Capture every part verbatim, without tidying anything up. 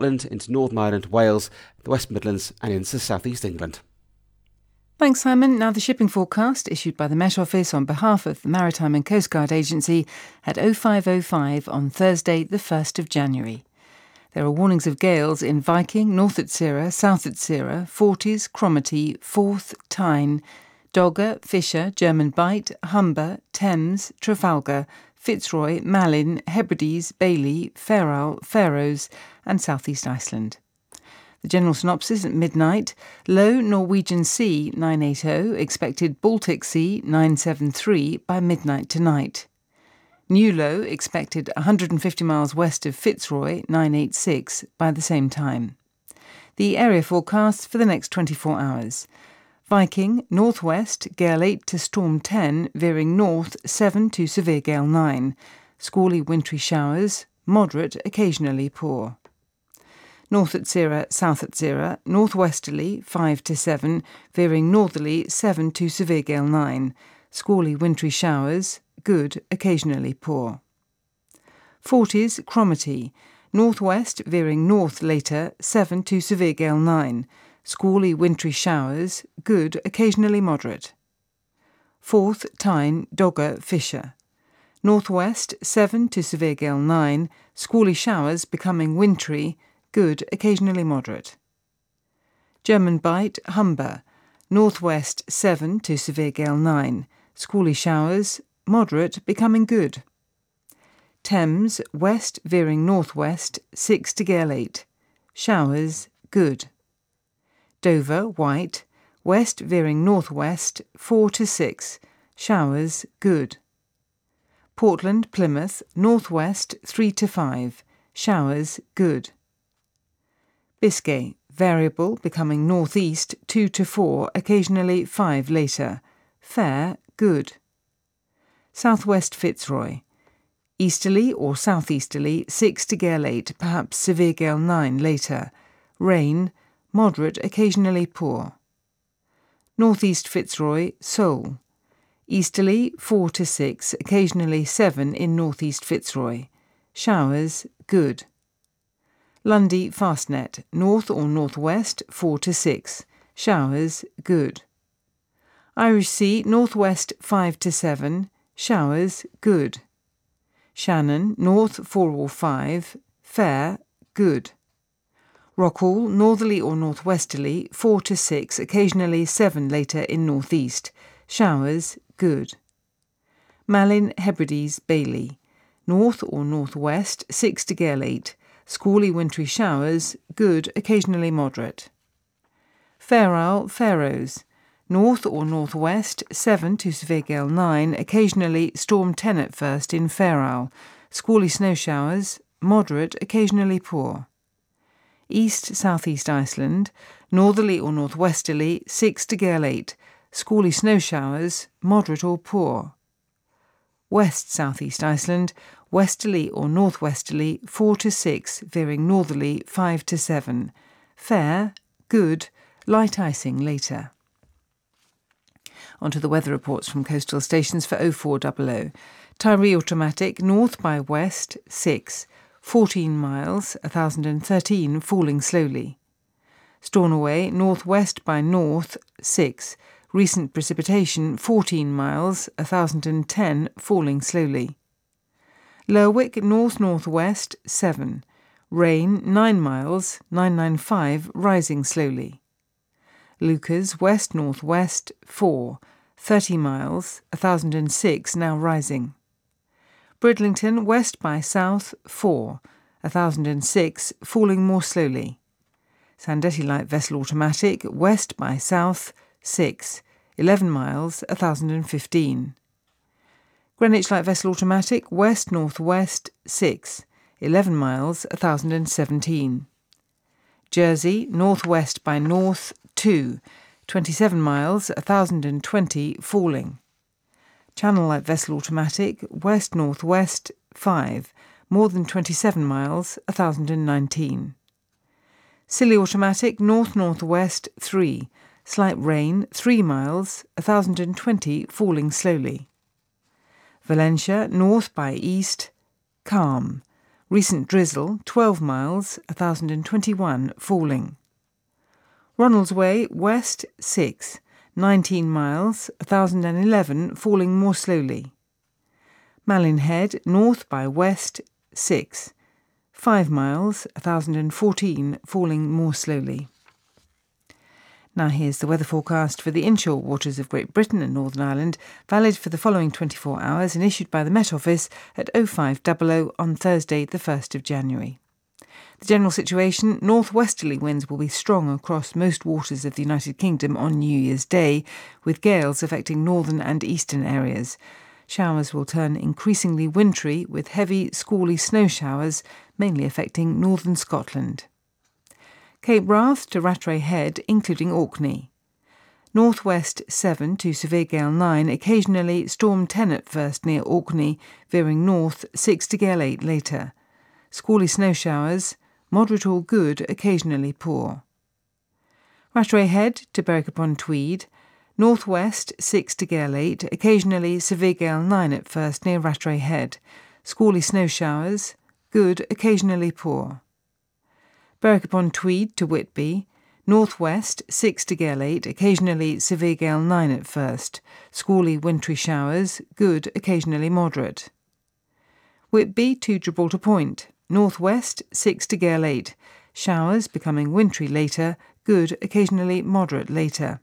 Scotland into Northern Ireland, Wales, the West Midlands and into South East England. Thanks, Simon. Now the shipping forecast issued by the Met Office on behalf of the Maritime and Coast Guard Agency at oh five oh five on Thursday the first of January. There are warnings of gales in Viking, North Utsira, South Utsira, Forties, Cromarty, Forth, Tyne, Dogger, Fisher, German Bight, Humber, Thames, Trafalgar, Fitzroy, Malin, Hebrides, Bailey, Fairhowl, Faroes and South East Iceland. The general synopsis at midnight: low Norwegian Sea nine eighty, expected Baltic Sea nine seventy-three by midnight tonight. New low expected one hundred fifty miles west of Fitzroy nine eighty-six by the same time. The area forecasts for the next twenty-four hours. Viking, northwest, gale eight to storm ten, veering north seven to severe gale nine. Squally wintry showers, moderate, occasionally poor. North Utsira, South Utsira, northwesterly five to seven, veering northerly seven to severe gale nine. Squally wintry showers, good, occasionally poor. Forties, Cromarty, northwest, veering north later seven to severe gale nine. Squally wintry showers, good, occasionally moderate. Forth, Tyne, Dogger, Fisher. Northwest, seven to severe gale nine, squally showers becoming wintry, good, occasionally moderate. German Bight, Humber. Northwest, seven to severe gale nine, squally showers, moderate, becoming good. Thames, west veering northwest, six to gale eight. Showers, good. Dover, White, west veering northwest, four to six. Showers, good. Portland, Plymouth, northwest, three to five. Showers, good. Biscay, variable, becoming northeast, two to four, occasionally five later. Fair, good. Southwest Fitzroy, easterly or southeasterly, six to gale eight, perhaps severe gale nine later. Rain, moderate, occasionally poor. Northeast Fitzroy, Seoul, easterly four to six, occasionally seven in northeast Fitzroy. Showers, good. Lundy Fastnet, north or northwest, four to six. Showers, good. Irish Sea, northwest, five to seven. Showers, good. Shannon, north, four or five. Fair, good. Rockall, northerly or northwesterly, four to six, occasionally seven later in northeast. Showers, good. Malin, Hebrides, Bailey, north or northwest, six to gale eight. Squally wintry showers, good, occasionally moderate. Fairhowl, Faroes, north or northwest, seven to severe gale nine, occasionally storm ten at first in Fairhowl. Squally snow showers, moderate, occasionally poor. East Southeast Iceland, northerly or northwesterly, six to gale eight. Squally snow showers, moderate or poor. West Southeast Iceland, westerly or northwesterly, four to six, veering northerly, five to seven. Fair, good, light icing later. On to the weather reports from coastal stations for oh four hundred. Tyree automatic, north by west, six. fourteen miles, one thousand thirteen, falling slowly. Stornoway, northwest by north, six. Recent precipitation, fourteen miles, one thousand ten, falling slowly. Lerwick, north-northwest, seven. Rain, nine miles, nine ninety-five, rising slowly. Lucas, west-northwest, four. thirty miles, one thousand six, now rising. Bridlington, west by south, four. one thousand six, falling more slowly. Sandetti light vessel automatic, west by south, six. eleven miles, one thousand fifteen. Greenwich light vessel automatic, west-northwest, six. eleven miles, one thousand seventeen. Jersey, northwest by north, two. twenty-seven miles, one thousand twenty, falling. Channel light vessel automatic, west-northwest, five. More than twenty-seven miles, one thousand nineteen. Scilly automatic, north-northwest, three. Slight rain, three miles, one thousand twenty, falling slowly. Valencia, north by east, calm. Recent drizzle, twelve miles, one thousand twenty-one, falling. Ronalds Way, west, six, nineteen miles, one thousand eleven, falling more slowly. Malin Head, north by west, six, five miles, one thousand fourteen, falling more slowly. Now here's the weather forecast for the inshore waters of Great Britain and Northern Ireland, valid for the following twenty-four hours and issued by the Met Office at oh five hundred on Thursday the first of January. The general situation: northwesterly winds will be strong across most waters of the United Kingdom on New Year's Day, with gales affecting northern and eastern areas. Showers will turn increasingly wintry, with heavy, squally snow showers, mainly affecting northern Scotland. Cape Wrath to Rattray Head, including Orkney. Northwest seven to severe gale nine, occasionally storm ten at first near Orkney, veering north six to gale eight later. Squally snow showers, moderate or good, occasionally poor. Rattray Head to Berwick-upon-Tweed. Northwest six to gale eight, occasionally severe gale nine at first near Rattray Head. Squally snow showers, good, occasionally poor. Berwick-upon-Tweed to Whitby. Northwest six to gale eight, occasionally severe gale nine at first. Squally wintry showers, good, occasionally moderate. Whitby to Gibraltar Point. Northwest six to gale eight. Showers becoming wintry later, good, occasionally moderate later.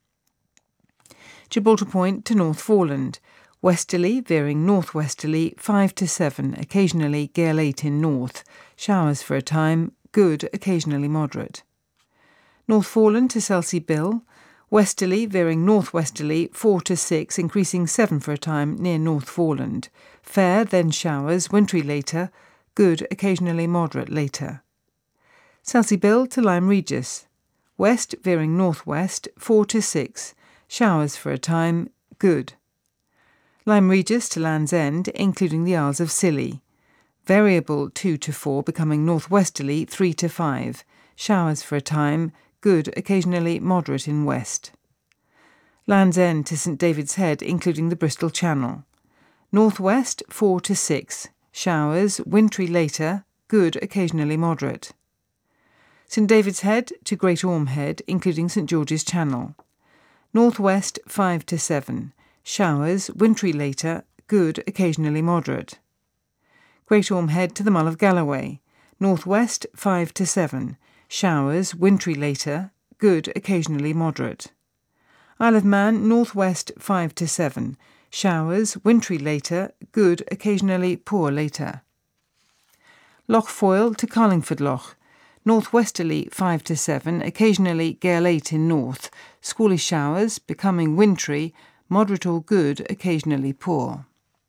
Gibraltar Point to North Foreland. Westerly veering northwesterly five to seven, occasionally gale eight in north. Showers for a time, good, occasionally moderate. North Foreland to Selsey Bill. Westerly veering northwesterly four to six, increasing seven for a time near North Foreland. Fair, then showers, wintry later, good, occasionally moderate later. Selsey Bill to Lyme Regis. West veering northwest four to six, showers for a time, good. Lyme Regis to Land's End, including the Isles of Scilly. Variable two to four, becoming northwesterly three to five. Showers for a time, good, occasionally moderate in west. Land's End to St David's Head, including the Bristol Channel. Northwest four to six. Showers, wintry later, good, occasionally moderate. St David's Head to Great Orme Head, including St George's Channel. Northwest five to seven. Showers, wintry later, good, occasionally moderate. Great Orme Head to the Mull of Galloway. Northwest five to seven. Showers, wintry later, good, occasionally moderate. Isle of Man, northwest five to seven. Showers, wintry later, good, occasionally poor later. Loch Foyle to Carlingford Loch. Northwesterly five to seven, occasionally gale eight in north. Squally showers, becoming wintry, moderate or good, occasionally poor.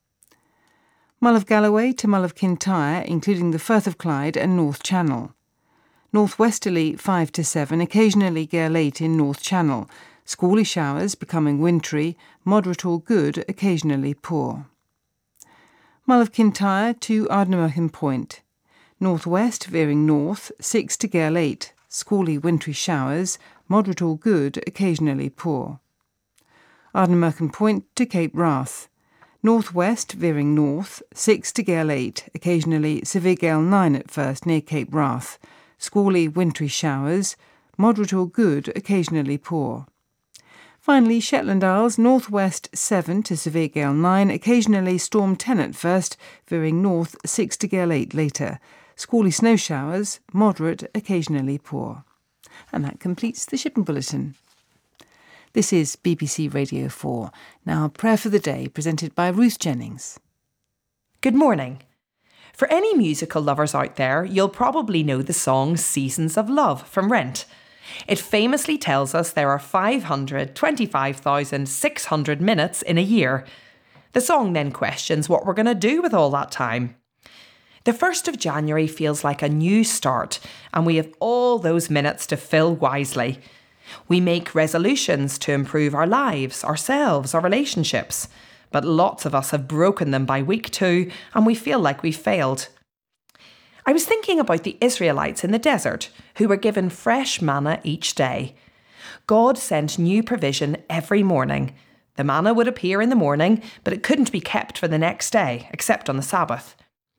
Mull of Galloway to Mull of Kintyre, including the Firth of Clyde and North Channel. Northwesterly five to seven, occasionally gale eight in North Channel. Squally showers, becoming wintry, moderate or good, occasionally poor. Mull of Kintyre to Ardnamurchan Point. Northwest veering north, six to gale eight. Squally wintry showers, moderate or good, occasionally poor. Ardnamurchan Point to Cape Wrath. Northwest veering north, six to gale eight, occasionally severe gale nine at first near Cape Wrath. Squally wintry showers, moderate or good, occasionally poor. Finally, Shetland Isles, northwest seven to severe gale nine, occasionally storm ten at first, veering north six to gale eight later. Squally snow showers, moderate, occasionally poor. And that completes the Shipping Bulletin. This is B B C Radio four. Now, Prayer for the Day, presented by Ruth Jennings. Good morning. For any musical lovers out there, you'll probably know the song Seasons of Love from Rent. It famously tells us there are five hundred twenty-five thousand six hundred minutes in a year. The song then questions what we're going to do with all that time. The first of January feels like a new start, and we have all those minutes to fill wisely. We make resolutions to improve our lives, ourselves, our relationships, but lots of us have broken them by week two and we feel like we've failed. I was thinking about the Israelites in the desert who were given fresh manna each day. God sent new provision every morning. The manna would appear in the morning, but it couldn't be kept for the next day, except on the Sabbath.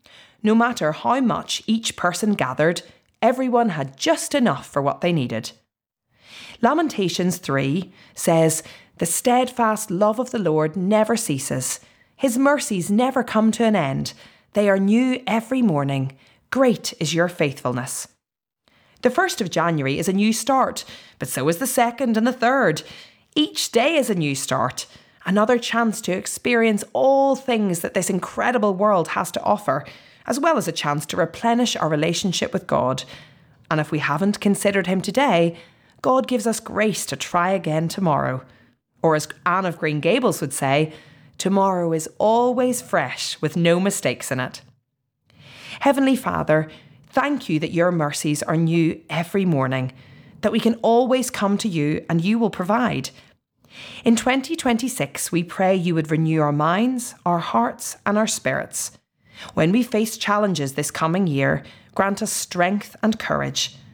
No matter how much each person gathered, everyone had just enough for what they needed. Lamentations three says, "The steadfast love of the Lord never ceases. His mercies never come to an end. They are new every morning. Great is your faithfulness." The first of January is a new start, but so is the second and the third. Each day is a new start, another chance to experience all things that this incredible world has to offer, as well as a chance to replenish our relationship with God. And if we haven't considered Him today, God gives us grace to try again tomorrow. Or as Anne of Green Gables would say, tomorrow is always fresh with no mistakes in it. Heavenly Father, thank you that your mercies are new every morning, that we can always come to you and you will provide. In twenty twenty-six, we pray you would renew our minds, our hearts and our spirits. When we face challenges this coming year, grant us strength and courage,